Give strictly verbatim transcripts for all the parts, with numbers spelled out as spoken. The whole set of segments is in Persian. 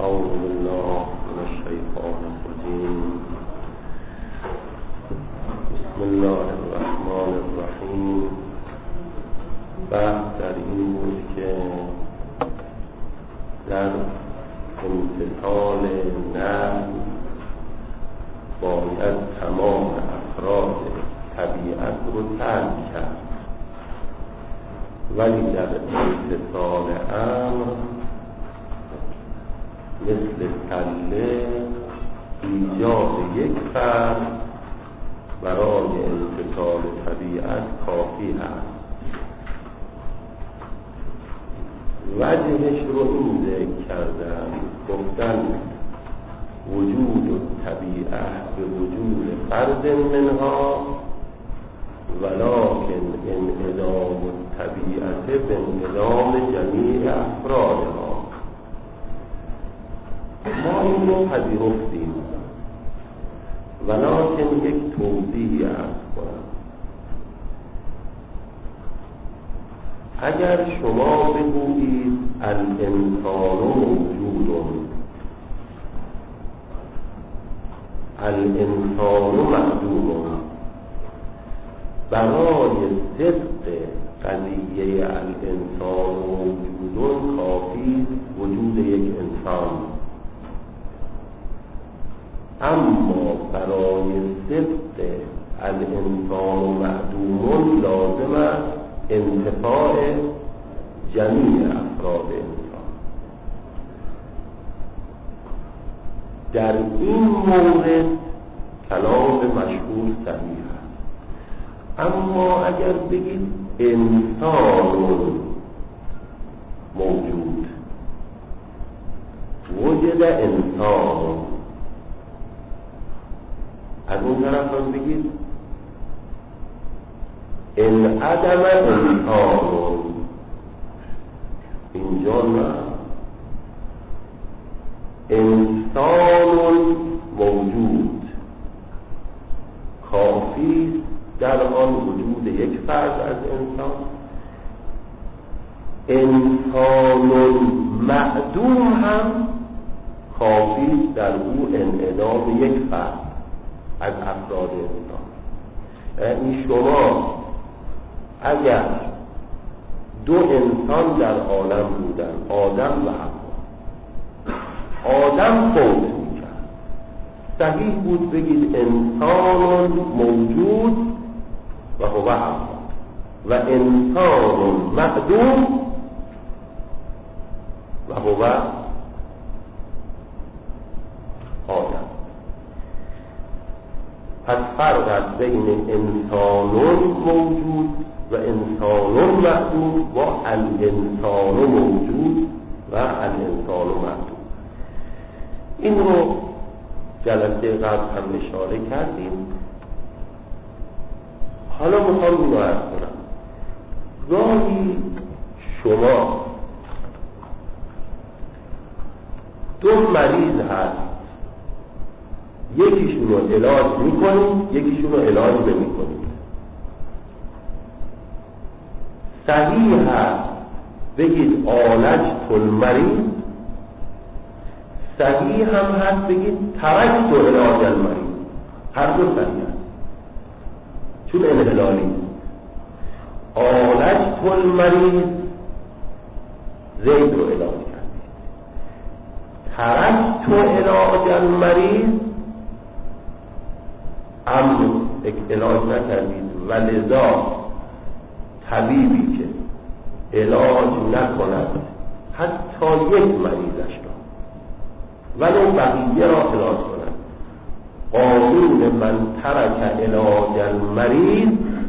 أعوذ بالله من الشيطان الرجيم. بسم الله الرحمن الرحیم. بحث در این بود که در امتثال نهی باید تمام افراد طبیعت رو ترک کرد، ولی در امتثال امر مثل تله ایجاد یک فرد برای امتثال طبیعت کافی هست. وجهش رو این ذکر کردن، گفتن وجود طبیعت به وجود فرد منها ولکن انعدام الطبیعت به انعدام جمیع افرادها. ما این رو پذیرفتیم، ولکن یک توضیحی عرض کنم. اگر شما بگویید الانسان موجود، الانسان معدوم، برای صدق قضیه الانسان موجود کافی وجود یک انسان، اما برای صدق الانسان معدوم لازم است انتفاع جمیع افراد انسان. در این مورد کلام مشهور صحیح است، اما اگر بگید انسان موجود، وجد انسان، از اون طرف هم بگید ان عدم انسان، اینجا نه، انسان موجود کافی در آن وجود یک فرد از انسان. انسان معدوم هم کافی در او انعدام یک فرد از افراد انسان. یعنی شما اگر دو انسان در عالم بودن، آدم و حوا، آدم فوت میکرد، صحیح بود بگید انسان موجود و هو حوا، و انسان معدوم و هو آدم. پس فرق است بین انسان موجود و انسان معدوم و الانسان موجود و الانسان معدوم. این رو جلسه قبل هم اشاره کردیم. حالا میخوام این رو عرض کنم. گاهی شما دو مریض هست، یکیشون رو علاج میکنید، یکیشون رو علاج نمیکنید. صحیح هست بگید عالجت المریض، صحیح هم هست بگید ترکت علاج المریض. هر دو صحیح هست، چون انحلالی. عالجت المریض زید رو علاج کردید، ترکت علاج المریض امر علاج نکردید، و لذا طبیبی که علاج نکند حتی یک مریضش را ولو بقیه را علاج کند، قانون من ترک علاج المریض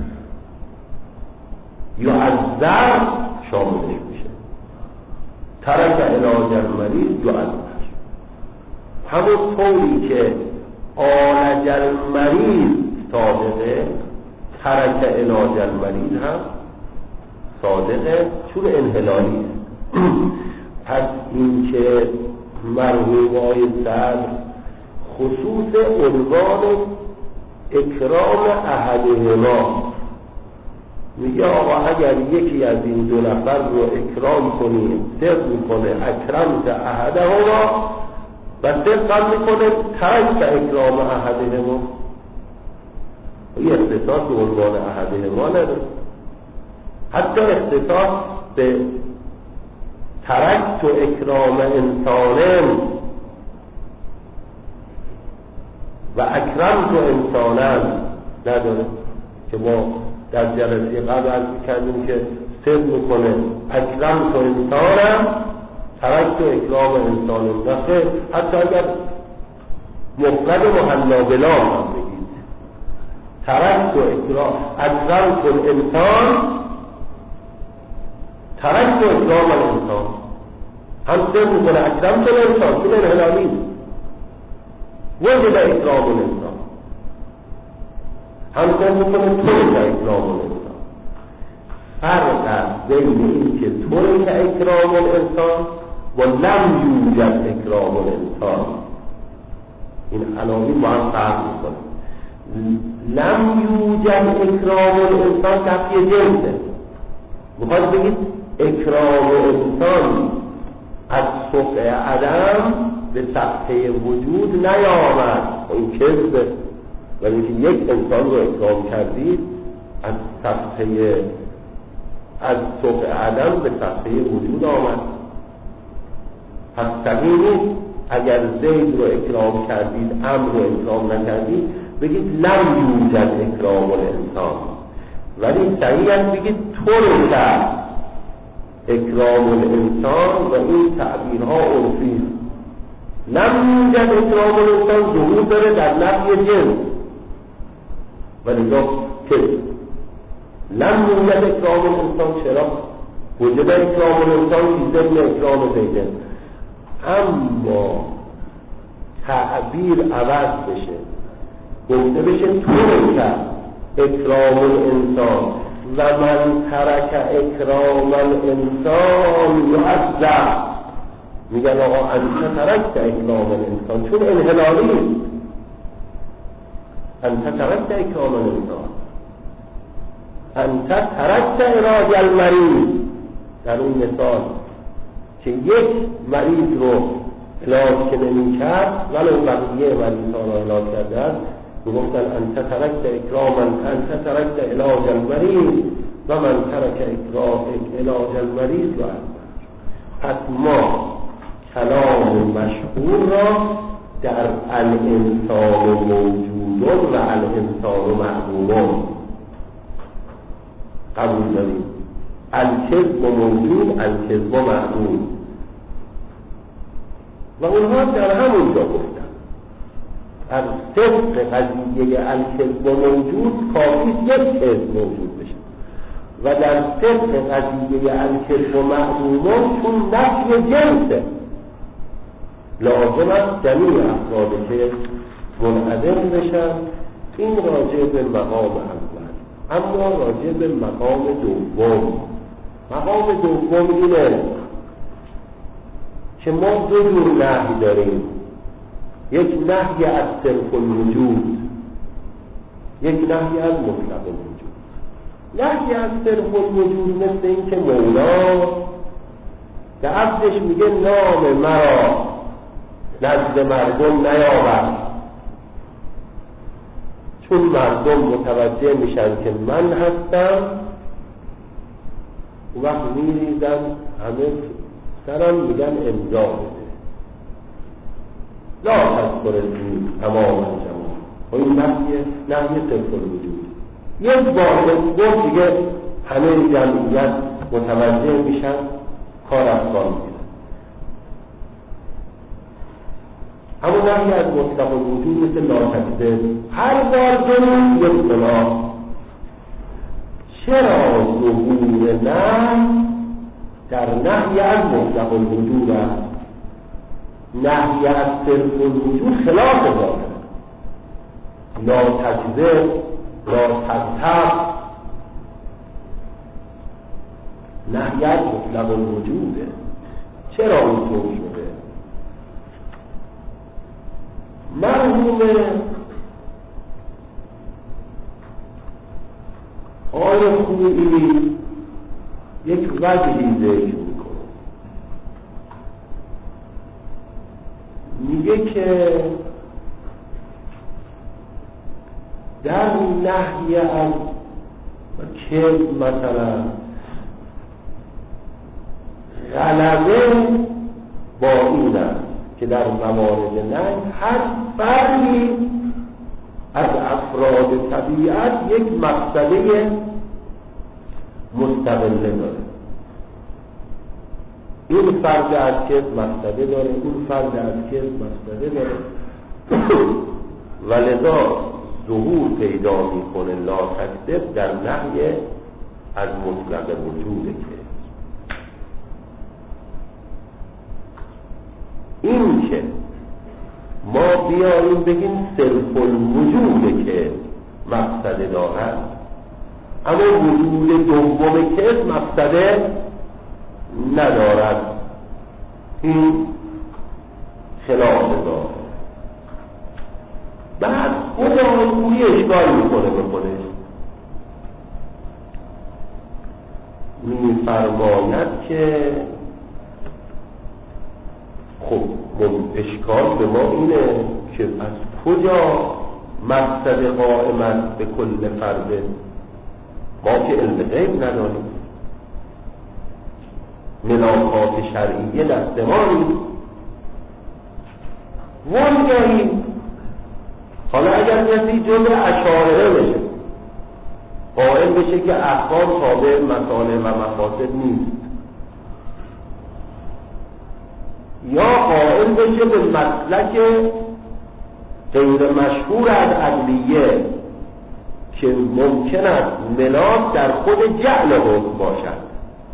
یعذر شاملش میشه. ترک علاج المریض یعذر، همون طوری که عالج المریض صادقه، ترک علاج المریض هم صادقه، چون انحلالی است. پس این که مرحومای صدر خصوص عنوان اکرام احدهما میگه آقا اگر یکی از این دو نفر رو اکرام کنی، صدق میکنه اکرمت احدهما و طبقا میکنه ترک به اکرام احدهما. این اختصاص به عنوان احدهما نداره، حتی اختصاص به ترک تو اکرام انسانم و اکرم تو انسانم نداره که ما در جلسه قبل عرض کردیم که سر میکنه اکرم تو انسانم ترک تو اکرام انسانم. نخیر، حتی اگر مفرد محلا بلا هم بگید ترک تو اکرام اکرم تو انسان ترک تو اکرام انسان، هم سر میکنه اکرم تو انسان تو انحلالی وجد اکرام الانسان، هم سر میکنه طور اکرام الانسان. فرق است بین این که طور اکرام الانسان و لم یوجد اکرام الانسان. این عناوین با هم فرق میکنه. لم یوجد اکرام الانسان نفی جنسه، میخواد بگید اکرام انسان از صفحه عدم به صفحه وجود نیامد. این کذبه، ولی که یک انسان رو اکرام کردید از صفحه از صفحه عدم به صفحه وجود آمد. پس صحیح نیست اگر زید رو اکرام کردید امر رو اکرام نکردید بگید لم یوجد اکرام الانسان، ولی صحیح است بگید طور کرد اکرام الانسان و این تعبیرها عرفی. لم یوجد اکرام الانسان ظهور داره در نفی جنس ولی لا که لم یوجد اکرام الانسان چرا؟ وجود اکرام الانسان فی ضمن اکرام زیده، اما تعبیر عوض بشه گفته بشه طور کرد اکرام الانسان و من ترک اکرام الانسان یعذب. میگن آقا انت ترکت اکرام الانسان چون انحلالی، انت ترکت اکرام الانسان، انت ترکت علاج المریض. در اون مثال که یک مریض رو علاج که نمی کرد ولو بقیه مریض ها رو علاج کرده است میگفتن انت ترکت اکراما انت ترکت علاج المریض و من ترک اکرام علاج المریض و پس ما کلام مشهور را در الانسان موجود و الانسان معلوم قبول داریم. الکذب موجود الکذب معلوم و اونها در همونجا گفتن از صدق قضیه الکذب موجود کافی یک کذب موجود بشه و در صدق قضیه الکذب معلوم چون نفی جنسه لازم است جمیع افرادی که منعدم بشن. این راجع به مقام اول. اما راجع به مقام دوم، مقام دوم اینه که ما دو جور نهی داریم، یک نهی از صرف الوجود، یک نهی از مطلق الوجود. نهی از صرف الوجود مثل این که مولا به عبدش میگه نام مرا نزد مردم نیاورد، چون مردم متوجه میشن که من هستم اون وقت میریزن همه سرم میگن امضا بده لا تذکر اسمی تمام جمال. و این نهی نهی صرف الوجود. یک بار گفت دیگه همه جمعیت متوجه میشن کار از کار میگیرن. همون نهی از مطلق الوجود مثل لا تکذب، هر بار جمعی یک گناه. چرا ظهور نهی در نهی از مطلق الوجود است؟ نهی از صرف الوجود خلاف ظاهر. لا تکذب، لا تغتاب، نهی از مطلق الوجوده. چرا اینطور شده؟ مرحوم آقای خویی یک وجهی ذکر میکنه. میگه که در نهی از کذب مثلا غلبه با این است که در موارد نهی هر فردی از افراد طبیعت یک مقصده مستقله داره. این فرد از کذب مقصده داره، اون فرد از کذب مقصده داره و لذا ظهور پیدا میکنه لا تکذب در نهی از مطلق وجوده. که این که ما بیاییم بگیم صرف الوجوده که مقصده دارد، اما وجود دوم که مقصده ندارد، این خلاف داره. بعد خود آنگوی اشکال میکنه به خودش، میفرماید که خب اشکال به ما اینه که از کجا مقصد قائم است به کل فرد؟ ما که علم غیب نداریم، ملاکات شرعیه دست ما نیست، وانگاهی حالا اگر کسی جزء اشاعره بشه، قائل بشه که احکام تابع مصالح و مفاسد نیست، یا قائل بشه به مسلک غیر مشهور از عدلیه که ممکن است ملاک در خود جعل حکم باشد،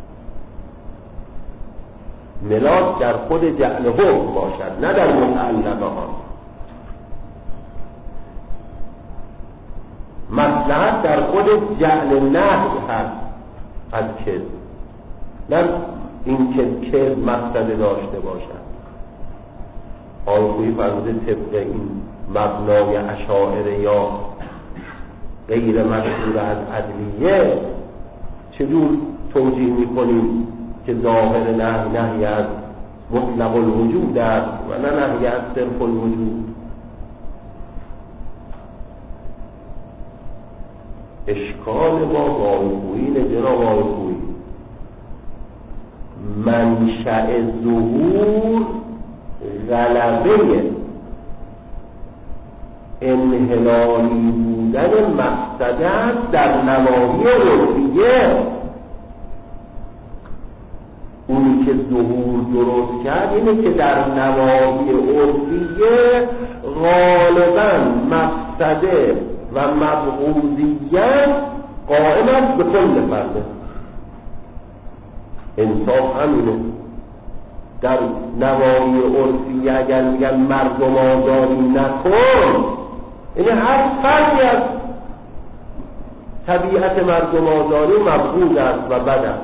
ملاک در خود جعل حکم باشد نه در متعلقه ها. مصلحت در خود جعل نهی هست از کذب، نه این که کذب مقصد داشته باشد. آنگویی فرموده طبق این مبنای اشاعره یا غیر مشهور از عدلیه چجور توجیه میکنیم که ظاهر نهی نهی از مطلق الوجود است و نه نهی از صرف الوجود؟ اشکال ما با آنگویی جناب آنگویی منشأ ظهور غلبه انحلالی بودن مقصد است در نواحی عرفیه. اونی که ظهور درست کرد اینه که در نواحی عرفیه غالبا مقصده و مبغوضیت قائم است به کل فرده. انصاف همینه. در نواحی عرفی اگر میگن مردم آزاری نکن، یعنی هر فردی از طبیعت مردم آزاری مبغوض است و بد است.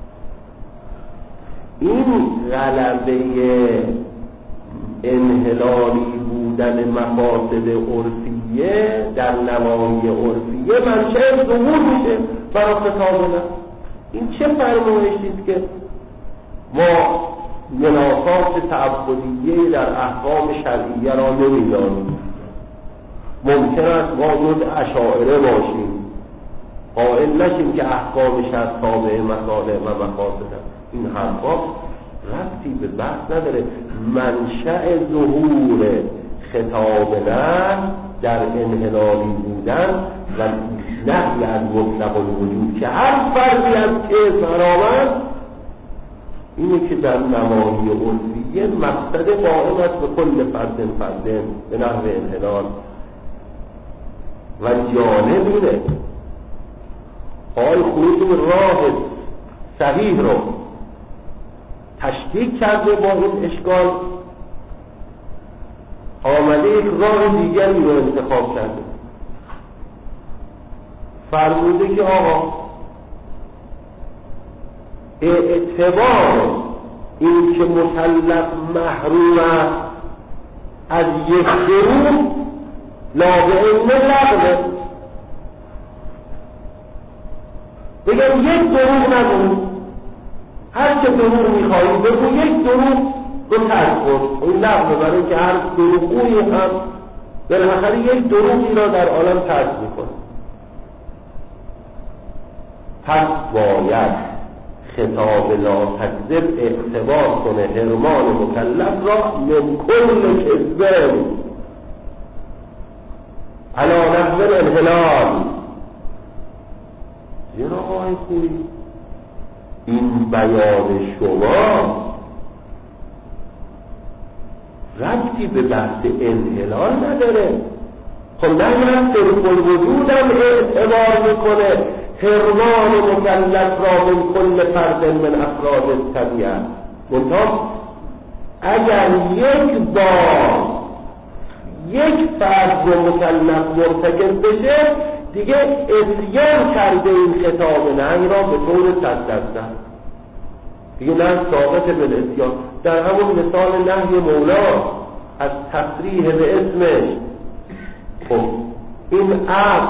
این غلبه انحلالی بودن مفاسد عرفیه در نواحی عرفیه منشأ ظهور میشه برای خطابنا. این چه فرمایشی است که ما منافات تعبدیه در احکام شرعیه را نمیدانیم؟ ممکن است ما جز اشاعره باشیم، قائل نشیم که احکام شرع تابع مصالح و مفاسد است. این حرفا ربطی به بحث نداره. منشأ ظهور خطاب نه در انحلالی بودن و نهی از مطلق الوجود که هر فردی از که فرامد اینه که در نواحی عرفیه مقصد قائم است به کل فرد فرد به نحو انحلال و جانب اینه حال خروج راه صحیح رو تشکیک کرده با این اشکال، آمده یک راه دیگری رو انتخاب کرده. فرموده که آقا اعتبار این که مکلف محروم است از یک دروغ لا به علم لغوه، بگم یک دروغ نگو، هر چه دروغ میخوایی بگو، یک دروغ تو ترک کن. این لفظ برای که هر دروغی هم بالاخره یک دروغی را در عالم ترک میکنه. پس باید خطاب لا تکذب اعتبار کنه حرمان مکلف را من کل کذب علی نحو الانحلال. یه آقای خوبی این بیان شما ربطی به بحث انحلال نداره. خب نه صرف الوجود هم اعتبار میکنه حرمان مکلف را من کل فرد من افراد الطبیعه. منتها اگر یک بار یک فرد و مکلف مرتکب بشه دیگه اسیان کرده این خطاب نهی را به طور صد درصد دیگه نه ثابت به اسیان. در همون مثال نهی مولا از تصریح به اسمش، خب این عبد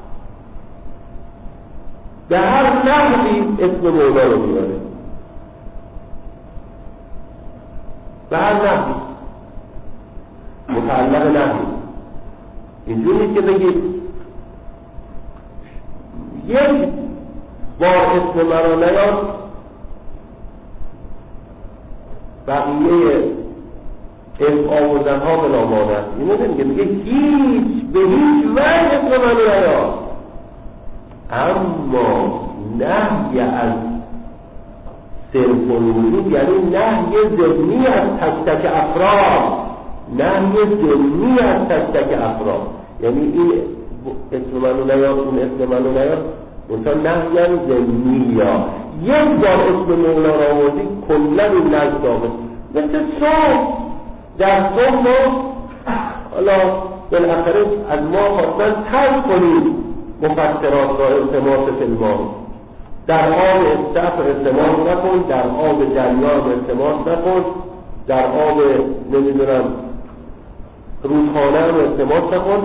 به هر نحوی اسم مولا رو میاره، به هر نحوی متعلق نحوی. اینجوری که بگید یک بار اسم مرا نیاد بقیه اسم آوردن ها به نامانه. اینو نمیگه، میگه هیچ به هیچ وجه اسم منو نیاد. اما نهی از صرف الوجود یعنی نهی ضمنی از تک تک افراد، نهی ضمنی از تک تک افراد، یعنی این اسم منو نیاد اون اسم منو نیاد اونتا نهی هم ضمنی. یا یک بار اسم مولا را آوردی کلا این نهی دامه. مثل صبح در صبح ما حالا بالاخره از ما خواستن ترک کنید مفسرات را التماس فیلمان، در آب استفر التماس نکن، در آب جریان التماس نکن، در آب نمیدونم رودخانه هم التماس نکن.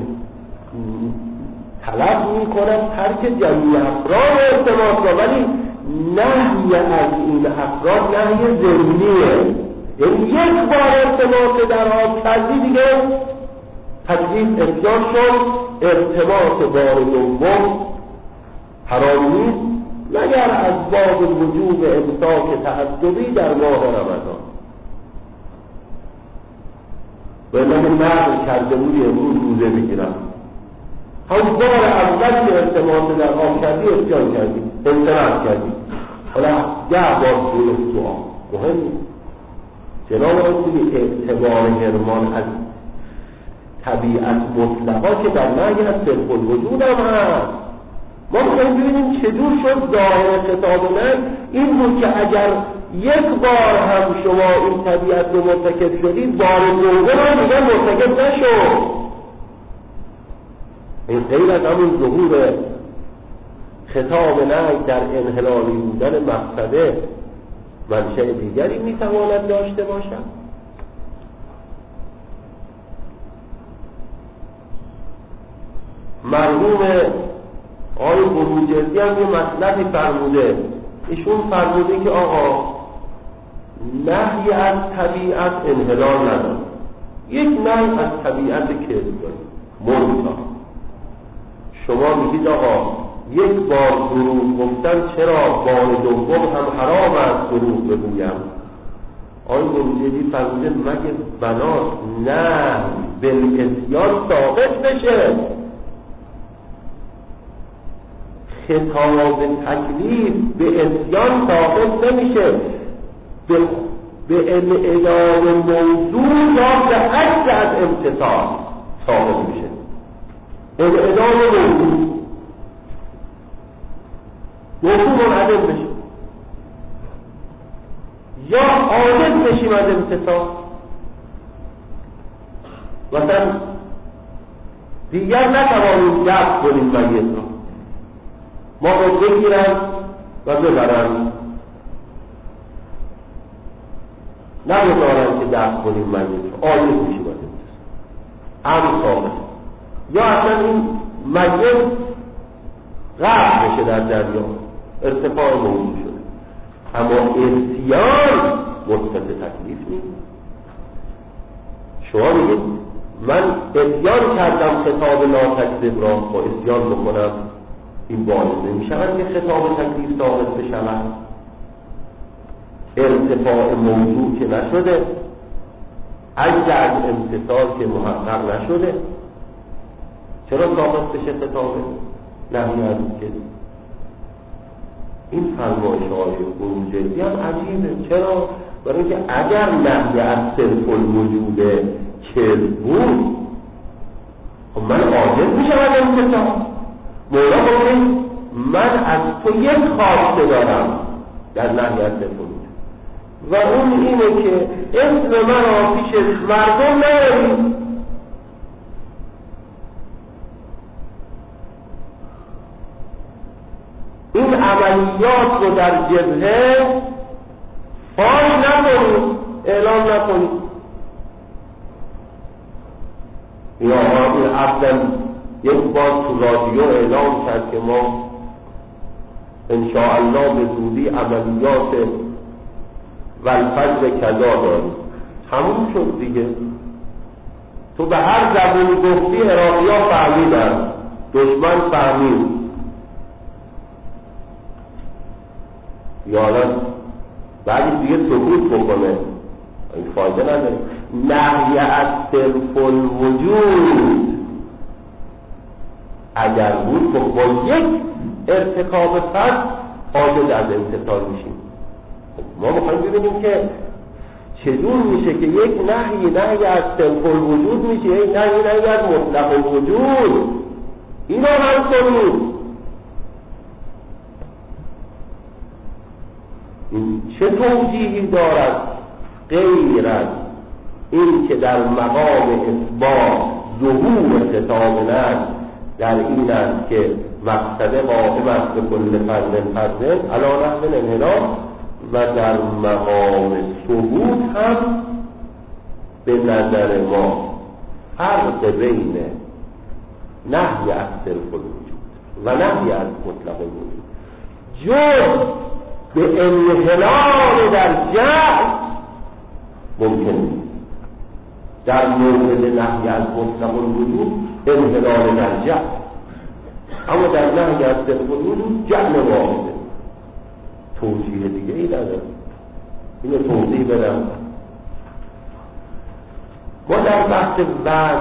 طلب میکنم ترک جمعی افراد التماس را، ولی نهی از این افراد نهی ضمنیه. یعنی یک بار التماس در آب کردی دیگه تکلیف افزار شد. ارتباط بار دوم حرام نیست مگر از باب وجوب امساک تعددی در ماه رمضان. ولی مرد کرده بودی امروز روزه میگیرم، هم بار اول که ارتباط در آب کردی افزار کردی انتراف کردی، حالا ده بار درست تو آب مهم نیست. جناب آقای اعتبار حرمان از طبیعت مطلقا که در نهی از صرف الوجود هم هست. ما می‌خوایم ببینیم چجور شد ظاهر خطاب نهی این بود که اگر یک بار هم شما این طبیعت رو مرتکب شدید بار دوم هم دیگه مرتکب نشد. این غیر از همون ظهور خطاب نهی در انحلالی بودن مقصده منشأ دیگری میتواند داشته باشد. مرحوم آقای بروجردی هم یه مطلبی فرموده. ایشون فرموده که آقا نهی از طبیعت انحلال نداره، یک نهی از طبیعت کذب داره. منتها شما میگید آقا یک بار دروغ گفتن چرا بار دوم هم حرام است دروغ بگویم؟ آقای بروجردی فرموده مگه بناست نه بالعصیان ثابت بشه. خطاب تکلیف به عصیان ثابت نمیشه، به به انعدام موضوع یا به عجز از امتثال ثابت میشه. انعدام موضوع موضوع منعدم بشه یا عاجز بشیم از امتثال. مثلا دیگر نتوانیم دفع کنیم میت را، ما رو بگیرن و ببرن، نمیدارن که دفع کنیم میت را، عاجز میشیم از امتثال. هم ثابت یا اصلا این میت غرق بشه در دریا، ارتفاع موضوع شده. اما عصیان مثبت تکلیف نیست. شما میگید من اتیان کردم خطاب ناتکلیف را، با اتیان بکنم این باعث نمیشود که خطاب تکلیف ثابت بشود. ارتفاع موضوع که نشده، عجز از امتثال که محقق نشده، چرا ثابت بشه خطاب نهی از که؟ این فرمایش های بروجردی هم عجیبه. چرا؟ برای اینکه اگر نهی از صرف الوجود کذب بود، خب من عاجز میشم از امتثال. مولا بکنید من از تو یک خواسته دارم در نهی از صرف الوجود، و اون اینه که اسم من را پیش مردم نیاری. این عملیات رو در جبهه فاش نکنید، اعلام نکنید. یا این عبدن یک بار تو رادیو اعلام کرد که ما انشاءالله به زودی عملیات والفجر کذا داریم. تموم شد دیگه. تو به هر زبونی گفتی عراقی ها فهمیدن، دشمن فهمید. یادم بعدی دیگه سکوت بکنه، این فایده نداره. نهی از صرف الوجود اگر بود تو با یک ارتکاب فرد عاجز از امتثال میشیم. ما میخوایم ببینیم که چطور میشه که یک نهی نهی از صرف الوجود میشه، یک نهی نهی از مطلق الوجود. اینو هم کنیم. این چه توجیهی دارد غیر از این که در مقام اثبات ظهور خطاب نهی در این است که مقصد قائم است به کل فرد فرد علی نحو الانحراف، و در مقام ثبوت هم به نظر ما فرق بین نهی از صرف الوجود و نهی از مطلق الوجود جز به انحلال در جهل ممکن نیست. در مورد نهی از مطلق الوجود انحلال در جهل، اما در نهی از صرف الوجود جهل واحده. توجیه دیگه ای نداره. اینو توضیح بدم. ما در بحث وضع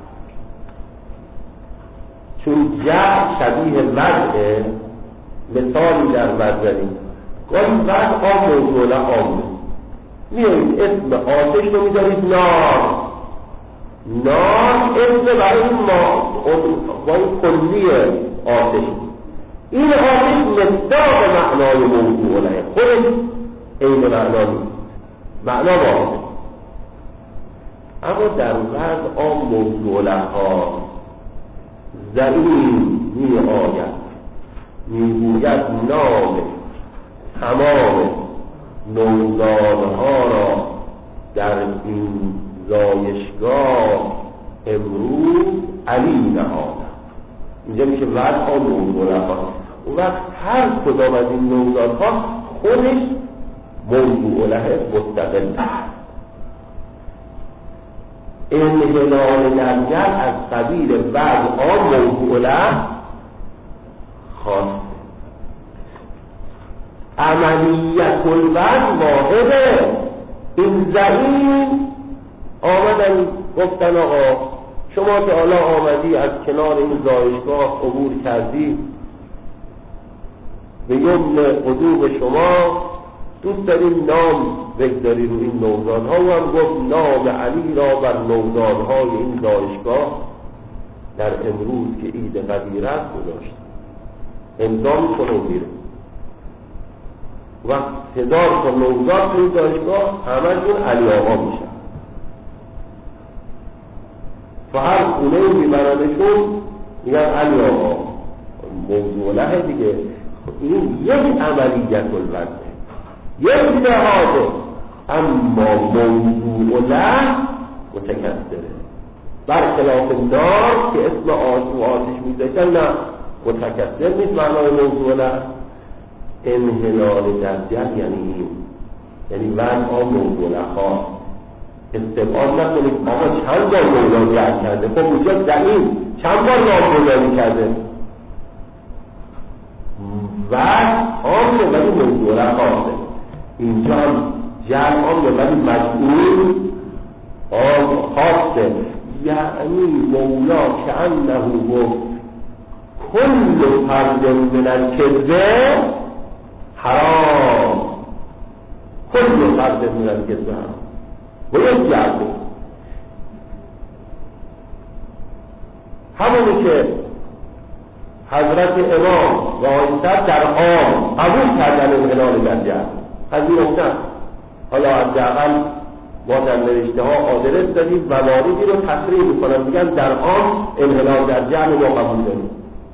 چون جهل شبیه وضعه، مثالی در وضعی گاهی وضع آم موضوع لعامه. میایید اسم آتش رو میدارید نار. نار اسم برای ما باید کلی آتش. این آتش مصداق معنای موضوع له، خودش این معنا نیست، معنا واحده. اما در وضع آم موضوع لها زمین می آید میگوید نام تمام نوزادها را در این زایشگاه امروز علی نهادم. اینجا میشه وضع آن موضوع لها. اون وقت هر کدام از این نوزادها خودش موضوع له مستقل است. انحلال درجل از قبیل وضع آن موضوع له خاص. عملیت الوضع واحده. این زمین آمدن گفتن آقا شما که حالا آمدی از کنار این زایشگاه عبور کردی، به یمن قدوم شما دوست داریم نام بگذاری رو این نوزادها. و هم گفت نام علی را بر نوزادهای این زایشگاه در امروز که عید قدیر است گذاشت. امضا میکنه و میره. و هزار تا نوزاد تو این زایشگاه همشون علی آقا میشن. تو هر خونه میبرنشون میگن علی آقا. موضوع له دیگه. این یک عملیت الوضع، یک لحاظه، اما موضوع له متکثره. برخلاف نار که اسم آتش و آتش میذاشتن، نه متکثر نیست معنای موضوع له. انحلال در جهل یعنی این یعنی وضع موضوعها استبعاد نکنید آقا چند بار مولا جعل کرده، خب اونجا زمین چند بار نامگذاری کرده و آمه ولی موضوع خاصه. اینجا جعل آمه ولی مجبور آم خاصه، یعنی مولا که انه گفت کل فرد من الکذبه حرام، کل فرد من الکذبه حرام باید جعل همونی که حضرت امام و آیسد در عام قبول کردن انحلال در جعل پذیرفتن. حالا حداقل ما در نوشته ها آدرس دادیم و مواردی رو تصریح میکنن، میگن در عام انحلال در جعل ما قبول داریم.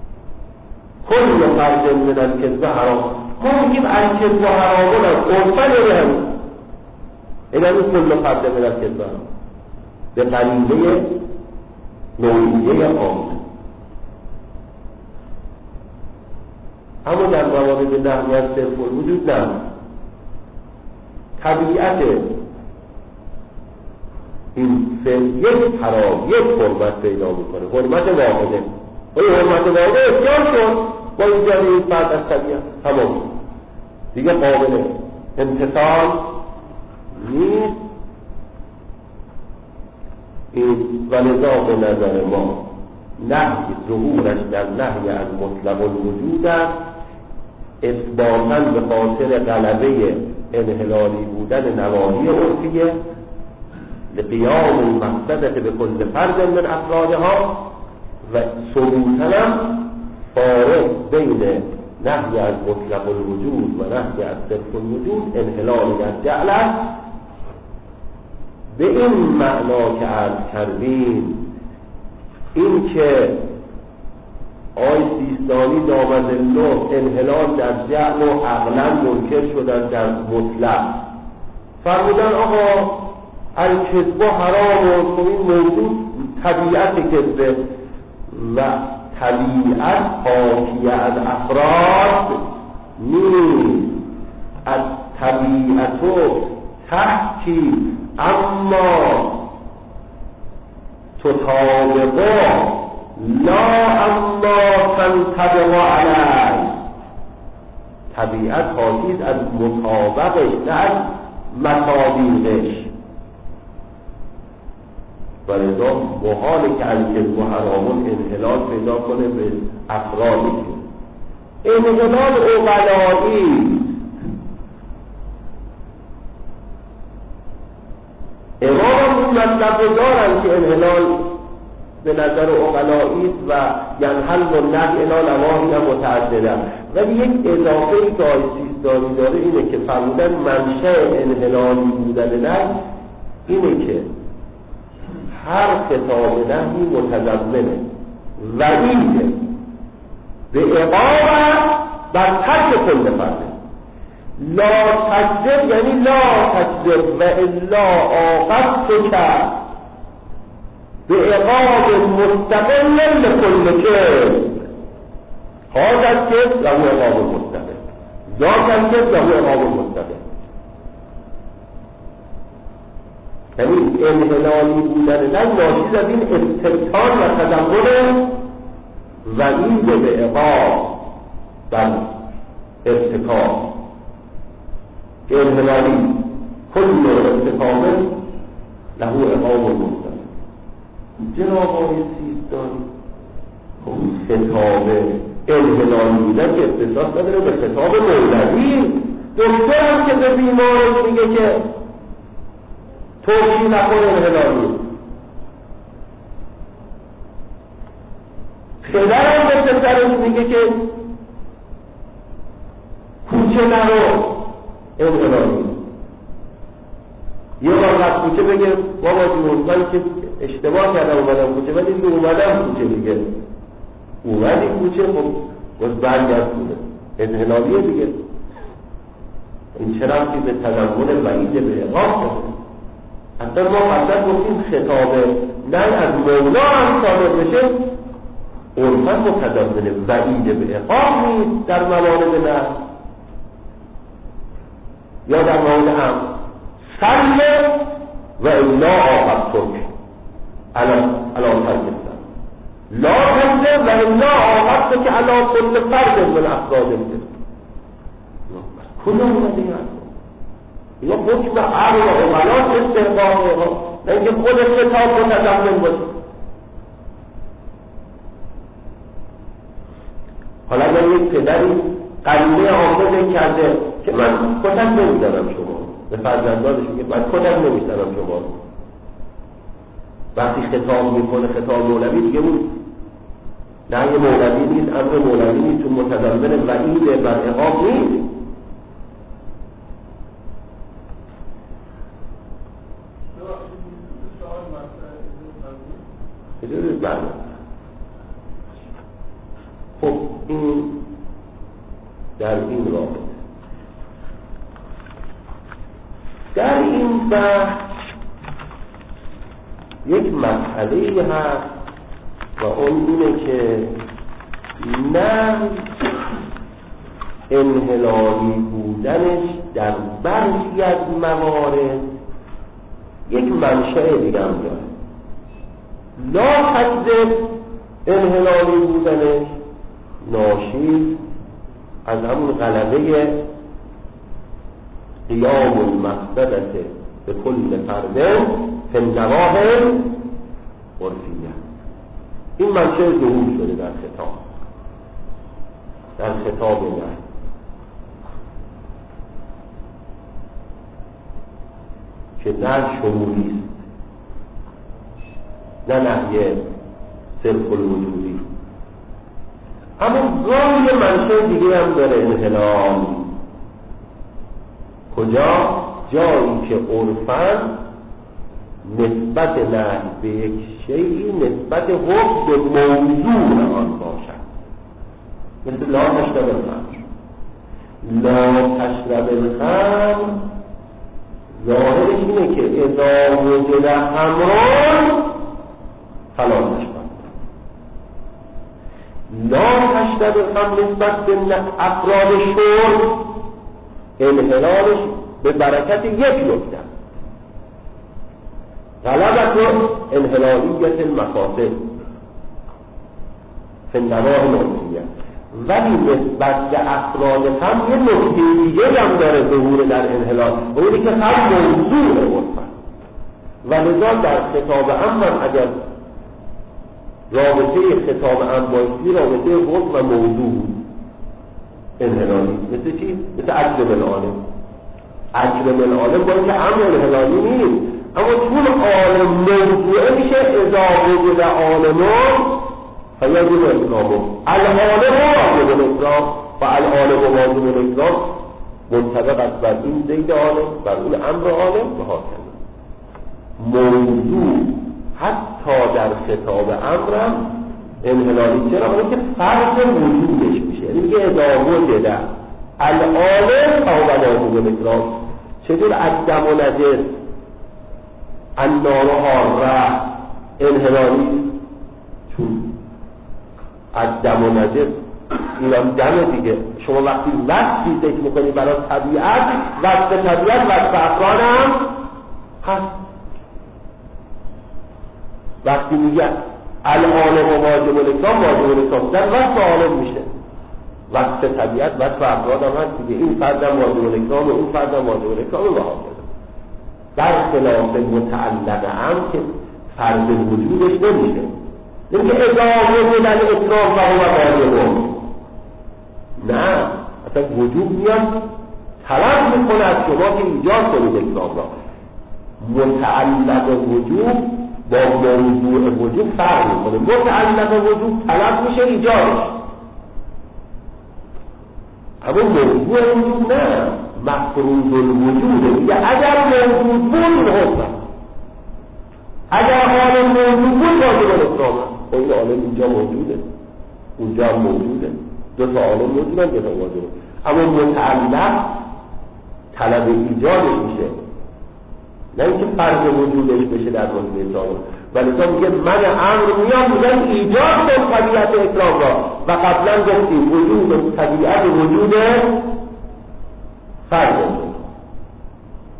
کل فرد من الکذب حرام، ما میگیم الکذب حرامون از عرفن رو همین این همین کل فرد من الکذب حرام به قریبه نوعیه عام. اما در موارد نحوی از صرف الوجود نه، طبیعت این فعل یک حرام یک حرمت پیدا میکنه، حرمت واحده. این حرمت واحده اختیار شد با ایجاد این فرد از طبیعت تمام دیگه قابل امتثال نیست. این و لذا به نظر ما نهی ظهورش در نهی از مطلق الوجود است، اثباتاً به خاطر غلبه انحلالی بودن نواهی عرفیه لقیام المقصدة به کل فرد من افرادها و ثبوتاً فارق بین نهی از مطلق الوجود و نهی از صرف الوجود انحلال در جعل است. به این معنا که عرض کردیم این که آی سیستانی دامت الله انحلال در جعل و عقلا منکر شدن در مطلق، فرمودن آقا الکذب حرام و این موجود طبیعت کذبه و طبیعت حاکی از افراد نیست، از طبیعت و تحکی اما تطابقا لا اما تنطبق علیه، طبیعت حاکیز از مطابقش نه از مطابقش. و لذا محاله که الکذب و حرامون انحلال پیدا کنه به افرادی که انحلال عقلایی امام اون مطلب دارن که انحلال به نظر عقلایی است و ینحل و نهی الی نواهی هم متعدده، ولی یک اضافه ای که آی سیستانی داره اینه که فرمودن منشأ انحلالی بودن نهی اینه که هر خطاب نهی متضمنه وعید به عقاب بر ترک کل فرده. لا تکذب یعنی لا تکذب و الا عاقبتک به عقاب مستقل لکل کذب، هذا کذب له عقاب مستقل، ذاک کذب له عقاب مستقل. یعنی انحلالی بودن نه ناشی از این استبطال و تضمن وعید به عقاب بر ارتکاب انحلالی کل ارتکاب له عقاب مستقل. جناب آقای سیستانی خطاب انحلالی بودن که اختصاص نداره به خطاب مولوی. دکتر هم که به بیمارش میگه که توشی نکن انحلالی، پدر هم به پسرش میگه که کوچه نرو انحلالی. یه وقت کوچه بگه بابا جون من که اشتباه کردم اومدم کوچه، ولی دیگه اومدم کوچه دیگه اومدی کوچه خب باز برگرد کنه انحلالیه دیگه. این چرا که به تضمن وعید به عقاب کنه. حتی ما قبلا گفتیم خطاب نه از مولا هم صادر بشه عرفاً متضمن وعید به عقاب نیست در موارد نه. یا در مورد هم سلم و الا آقب ترک علا ترکستن لا تنزل و الا آقب ترک علا کل فرد من افراد الجسم. کل اومده یا حکم عقل و عقلات استحقاقه ها، نه اینکه خود کتاب متضمن باشه. حالا اگر یک پدری قرینه عامل کرده که من کتک نمیزنم شما به فرزندانش میگه من کتک نمیزنم شما، وقتی خطاب میکنه خطاب مولوی دیگه اون نهی مولوی نیست، امر مولوی نیست، چون متضمن وعید بر عقاب نیست. خب این در این رابطه در این بحث یک مسئله هست و اون اینه که نه انحلالی بودنش در برخی از موارد یک منشأ دیگه هم داره. لا تجد انحلالی بودنش ناشی از همون غلبه قیام المقصدت به کل فرد فی النواهی عرفیه. این منشأ ظهور شده در خطاب در خطاب نه که نه شمولی است نه نهی صرف الوجودی. اما گاهی منشأ دیگه هم داره انحلال. کجا؟ جایی که عرفاً نسبت نهی به یک شیئی نسبت حکم به موضوع آن باشد، مثل لا تشرب الخمر. لا تشرب الخمر ظاهرش اینه که اذا وجد خمران فلا تشرب. لا تشرب الخمر نسبت به افراد شرب انحلالش به برکت یک نکته غلبت انحلالیت المقاصد فی النواهی العرفیه. ولی نسبت به افراد هم یه نکته دیگه هم داره ظهور در انحلال، اونی که هم موضوع عرفه و لذا در خطاب هم اگر رابطه خطاب هم باشی رابطه حکم و موضوع انحلالی. مثل چی؟ مثل اجرم العالم. اجرم العالم باید که هم انحلالی نیست، اما چون عالم موضوعه میشه اضافه وجود عالمان فیجب اکرامه. العالم واجب الاکرام و العالم واجب الاکرام منطبق است بر این زید عالم بر اون امر عالم و حاکم. موضوع حتی در خطاب امرم انحلالی. چرا؟ اون که فرض وجودش میشه، یعنی میگه اضافه وجود العالم فهو واجب الاکرام. چطور عدم و نجس النار حاره انحلالی؟ چون عدم و نجس اینم دمه دیگه. شما وقتی وصفی ذکر میکنی برای طبیعت، وصف طبیعت وصف افراد هم هست. وقتی میگه العالم و واجب الاکرام واجب الاکرام در وصف عالم میشه، وصف طبیعت وصف افراد هم هست دیگه. این فرد هم واجب الاکرام و اون فرد هم واجب الاکرام و حاکم. در خلاف متعلق هم که فرض وجودش نمیشه، نمیگه اضافه وجود اکرام و هو واجب. نه، اصلا وجود میاد طلب میکنه از شما که ایجاد کنید اکرام را. متعلق وجود با موضوع وجود فرق میکنه. متعلق وجود طلب میشه ایجادش، اما موضوع وجود نه، مفروض الوجوده. میگه اگر موجود بود این حکم، اگر عالم موجود بود واجب الاکرام. این عالم اینجا موجوده اونجا هم موجوده، دو تا عالم موجودن دو تا واجب. اما متعلق طلب ایجادش میشه، نه اینکه فرض وجودش بشه در مورد اکرام. ولی تو میگه من امر میام میگم ایجاد کن طبیعت اکرام را، و قبلا گفتیم وجود طبیعت وجود فرض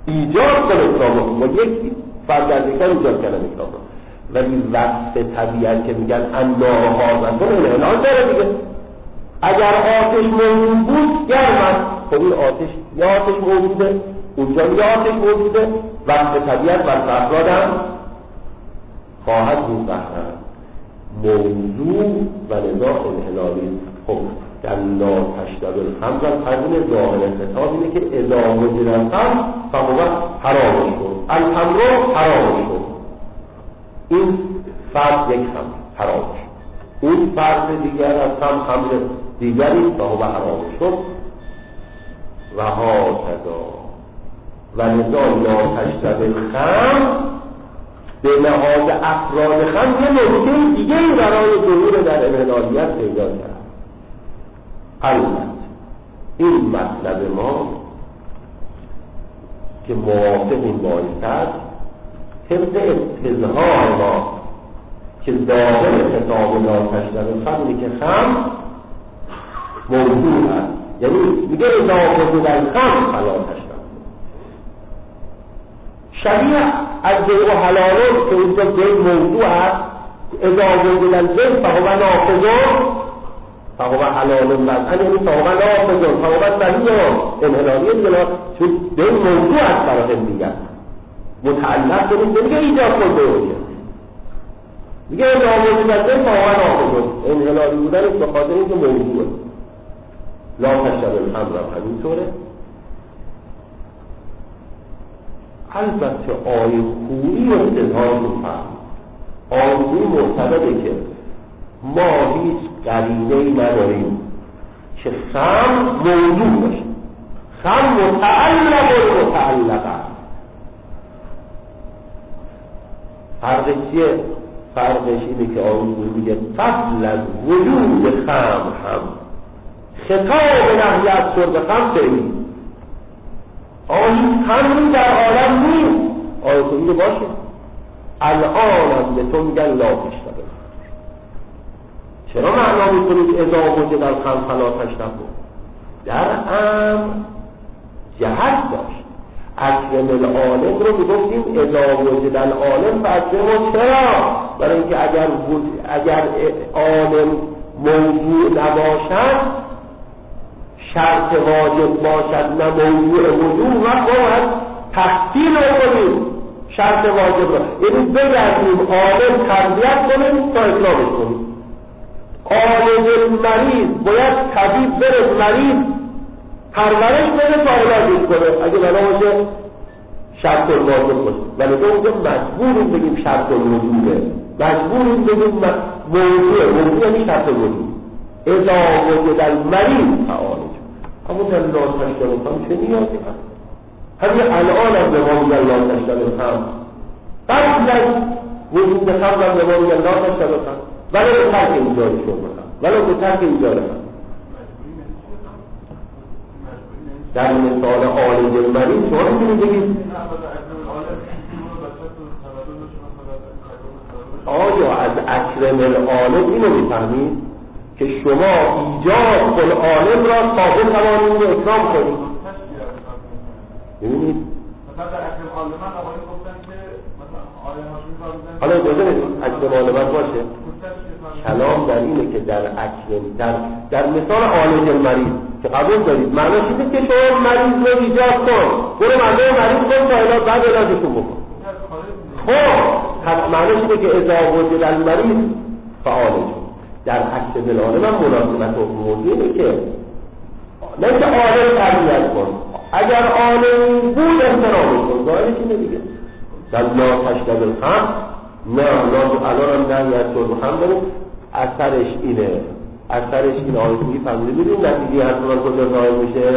ایجاد کنه اکرام رو، با یک فرد از دیگر ایجاد کردن اکرام رو. ولی وصف طبیعت که میگن النار حاضر انحلال داره دیگه. اگر آتش موجود بود گرم است، خب این آتش یا آتش موجوده اونجا یا آتش موجوده، وصف طبیعت وصف افراد هم خواهد بود قطعا موضوع و نزاع انحلالی. خب در لا تشرب الخمر قبول ظاهر خطاب اینه که اذا وجد الخمر فهو حرام شد، الخمر حرام شد، این فرد یک خمر حرام شد، اون فرد دیگر از هم خمر دیگری فهو حرام شد و هاکذا و نزاع لا تشرب الخمر به لحاظ افراد خمر یه نکته دیگه برای ظهور در انحلالیت پیدا کرد. البته این مطلب ما که موافق این بایست طبق استظهار ما که ظاهر خطاب لا تشرب الخمر که خمر موضوع است، یعنی میگه اضافه بودن خمر فلا تشرب، شبیه از بیع و حلاله که اونجا بیع موضوع است، اضافه بودن بیع فهو نافذون فهو حلال وضعن، یعنی فهو نافذون فهو صحیح انحلالیه دیگه، چون بیع موضوع است برای هم دیگر متعلق کنید نمیگه ایجاد کن بیعه، میگه اضافه بودن بیع فهو نافذون انحلالی بودن به خاطر اینکه موضوعه. لا تشرب الخمر هم همینطوره. البته آیه خوبی و استظهارشون فهم آیه خوبی معتقده که ما هیچ قرینه‌ای نداریم که خمر موجود باشه، خمر متعلق و متعلق است. فرقش چیه؟ فرقش اینه که آیه خوبی میگه قبل از وجود خمر هم خطاب نهی از شرب خمر داریم، آن خمری در عالم نیست. آیه خوبی رو باشه الان هم به تو میگن لا تشرب. چرا معنا میکنید اذا وجد الخمر فلا تشرب؟ در امر جهت داشت. اکرم العالم رو میگفتیم اذا وجد العالم فاکرمه، چرا؟ برای اینکه اگر اگر عالم موضوع نباشد شرط واجب باشد نه موضوع وجود، و باید تحصیل رو کنیم شرط واجب را، یعنی بگردیم عالم تربیت کنیم تا اکرامش کنیم. عالم مریض باید طبیب بره مریض پرورش بده تا علاجش کنه اگه بنا باشه شرط واجب باشه، ولی تو اونجا مجبوریم بگیم شرط وجوده، مجبوریم بگیم موضوع موضوع یعنی شرط وجود. اذا وجد المریض فعالج، اما در لا تشرب الخمر چه نیازی هست؟ همین الان هم به ما میگن لا تشرب الخمر، قبل از وجود خمر هم به ما میگن لا تشرب الخمر، ولی به ترک ایجاد شرب خمر، ولی به ترک ایجاد خمر. در مثال عالج المریض شما نمیتونید بگید آیا از اکرم العالم اینو میفهمید که شما ایجاد کل عالم را قابل توانید اکرام کنید؟ ببینید مثلا در اکرم عالمان آقایی گفتن که مثلا آیه هاشون کار حالا اجازه بدید اکرم عالمان باشه، کلام در اینه که در اکرم در در مثال عالج المریض که قبول دارید معناش اینه که شما مریض رو ایجاد کن، برو مردم مریض کن تا علاج بعد علاجشون بکن. خب معناش اینه که اذا وجد المریض فعالج. در عکس دلالم هم مناسبت و موضوعی که نه که عالم تربیت کن، اگر عالم بود احترامش کن، ظاهرش اینه دیگه. در لا تشرب الخمر نه لا الان هم نه یه شرب خمر داریم، اثرش اینه اثرش این آیتوی فهمیده میدونی نتیجه هست من کجا ظاهر میشه؟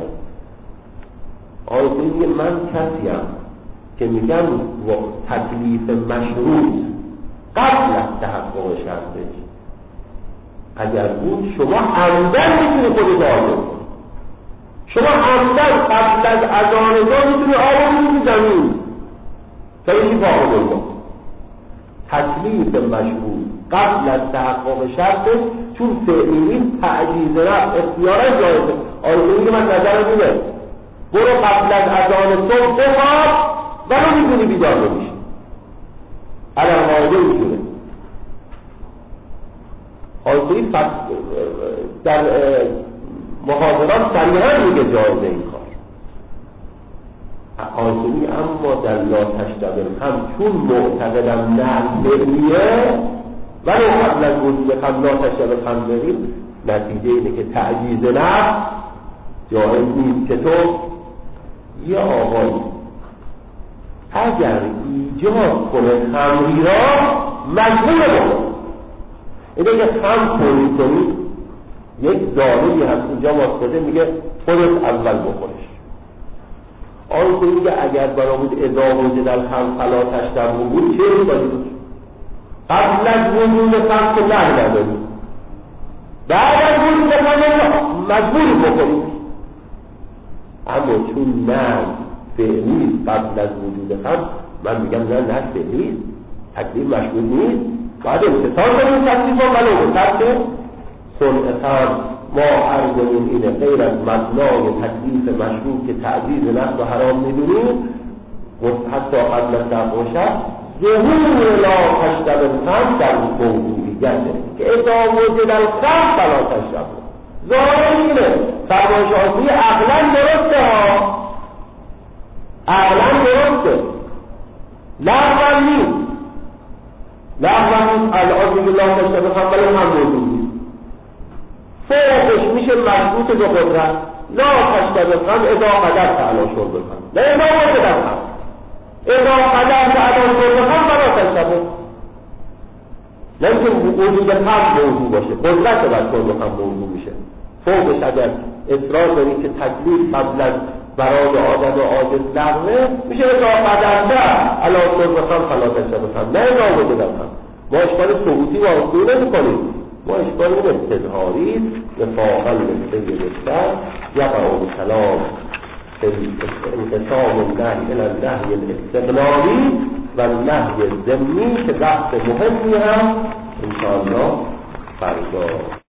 آیتوی میگه من کسیم که میگم تکلیف مشروط قبل از تحقق شرطش اگر بود شما عمدن میتونی خودت آب کنی، شما عمدن قبل از اذان میتونی آب کنی زمین تا یکی پاک کنی. تکلیف مشروط قبل از تحقق شرطش چون فعلی تعجیز رفت اختیارش جایزه. آیه میگه من نظرم اینه برو قبل از اذان صبح بخواب ولو میدونی بیدار نمیشی. علم قاعده اینجوره. آیتوی در محاضرات صریحا میگه جایزه این کار. آیتوی اما در لا تشتغل هم چون معتقدم نه فعلیه ولو قبل از وجود هم لا تشتغل هم داریم، نتیجه اینه که تعجیز نفس جایز نیست. که تو یه آقایی اگر ایجاد کنه خمری را مجبور بکنه، اینه که خم خوری کنی یک ظالمی هست اینجا واسطه میگه خودت اول بخورش. آن که میگه اگر برای بود اذا وجد الخمر فلا تشربوا بود چه باید بود؟ قبل از وجود خمر که نه نداری، بعد از وجود خمر مجبوری بخوری. اما چون نه فعلی قبل از وجود خمر، من میگم نه نه فعلی تکلیف مشغول نیست، باید امتثال کنیم تکلیف ها ولو بسرد صنع خمر. ما عرضمون اینه غیر از مبنای تکلیف مشروع که تعزیز نفس و حرام میدونیم حتی قبل از در باشد ظهور لا تشرب الخمر در موضوعیته که اذا وجد الخمر فلا تشرب. ظاهر اینه فرمایش آیه‌ای عقلا درسته ها، عقلا درسته، لغوا نیست، لغوا نیست. الان میگه لا تشرب الخمر ولی هم موضوع نیست، فوقش میشه مضبوط به قدرت. لا تشرب الخمر اذا قدرت علی شرب الخمر، نه اذا وجد الخمر. اذا قدرت علی شرب الخمر فلا تشرب. نه اینکه وجود خمر موضوع باشه، قدرت بر شرب الخمر موضوع میشه. فوقش اگر اصرار داری که تکلیف قبل از برای آدم عاجز لغوه، میشه اذا قدرت علی شرب الخمر فلا تشرب الخمر، نه اذا وجد الخمر. ما اشکال ثبوتی واقعی نمی‌کنیم، ما اشکال این استظهاری وفاقا للسید الشر یقع الکلام انقسام النهی الى النهی الاستقلالی و النهی الضمنی که بحث مهمی هم انشاءالله فردا